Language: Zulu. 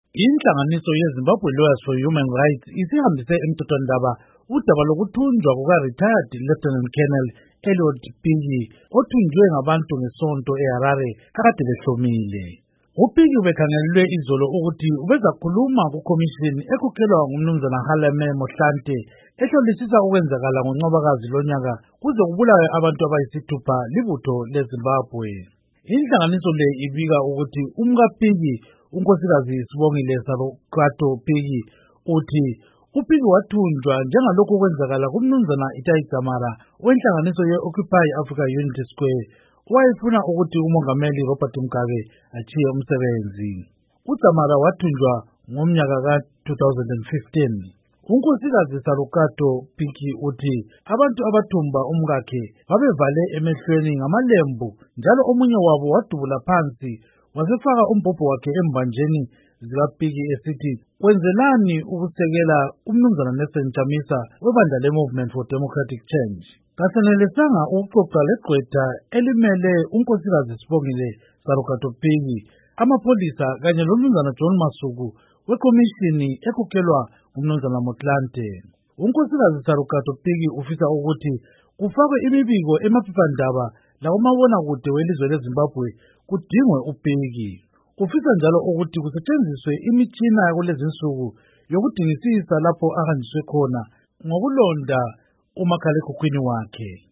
Inhlanganiso yeZimbabwe Lawyers for Human Rights isihambise emthethwandaba udaba lokuthunjwa kuka-retired Lieutenant Colonel Eliud Pigi othunjwe ngabantu ngesonto eHarare akade behlomile. uPigi ubekhangelelwe izolo ukuthi ubezakhuluma kukhomishini ekhokhelwa ngumnumzana Haleme Mohlante ehlolisisa ukwenzakala ngoNcwabakazi lonyaka kuze kubulawe abantu abayisithupha libutho leZimbabwe. Inhlanganiso le ibika ukuthi umkaPigi unkosikazi Sibongile Sarukato Pigi uthi uPigi wathunjwa njengalokho kwenzakala kumnumzana Itai Dzamara wenhlanganiso ye-Occupy Africa Unity Square wayefuna ukuthi umongameli Robert Mugabe achiye umsebenzi. uDzamara wathunjwa ngomnyaka ka-2015. Unkosikazi Sarukato Pigi uthi abantu abathumba umkakhe babevale emehlweni ngamalembu njalo omunye wabo wadubula phansi wasefaka umbhobho wakhe embanjeni zikaPigi esithi kwenzelani ukusekela umnumzana Nelson Chamisa webandla le-Movement for Democratic Change. Kasenelisanga ukuxoxa legqwetha elimele unkosikazi Sibongile Sarukato Pigi, amapholisa kanye lomnumzana John Masuku wekhomishini ekhokhelwa ngumnumzana Mohlante. Unkosikazi Sarukato Pigi ufisa ukuthi kufakwe imibiko emaphephandaba lakumabonakude welizwe leZimbabwe kudingwe uPigi. Ufisa njalo ukuthi kusetshenziswe imitshina yakulezinsuku yokudingisisa lapho ahanjiswe khona ngokulonda umakhalekhukhwini wakhe.